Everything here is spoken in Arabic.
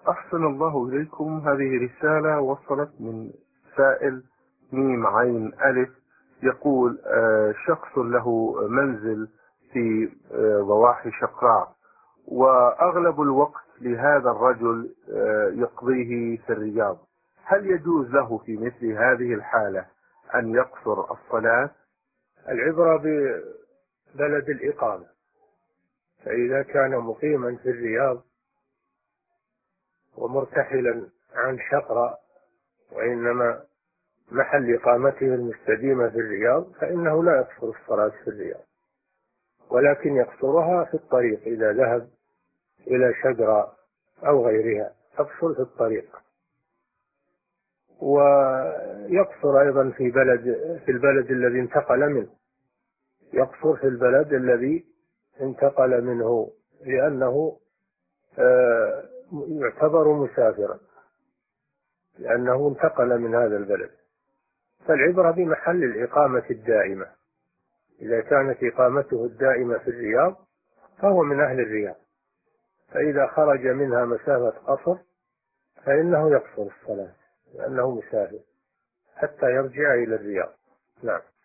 أحسن الله إليكم. هذه رسالة وصلت من سائل ميم عين ألف، يقول شخص له منزل في ضواحي شقراء، وأغلب الوقت لهذا الرجل يقضيه في الرياض. هل يجوز له في مثل هذه الحالة أن يقصر الصلاة؟ العبرة ببلد الإقامة، فإذا كان مقيما في الرياض ومرتحلا عن شقرة وإنما محل إقامته المستديمة في الرياض فإنه لا يقصر الصلاة في الرياض، ولكن يقصرها في الطريق إذا ذهب إلى شقرة أو غيرها يقصر في الطريق. ويقصر أيضا في البلد الذي انتقل منه، يقصر في البلد الذي انتقل منه، لأنه يعتبر مسافرا، لأنه انتقل من هذا البلد. فالعبرة بمحل الإقامة الدائمة، إذا كانت إقامته الدائمة في الرياض فهو من أهل الرياض، فإذا خرج منها مسافة قصر فإنه يقصر الصلاة لأنه مسافر حتى يرجع إلى الرياض. نعم.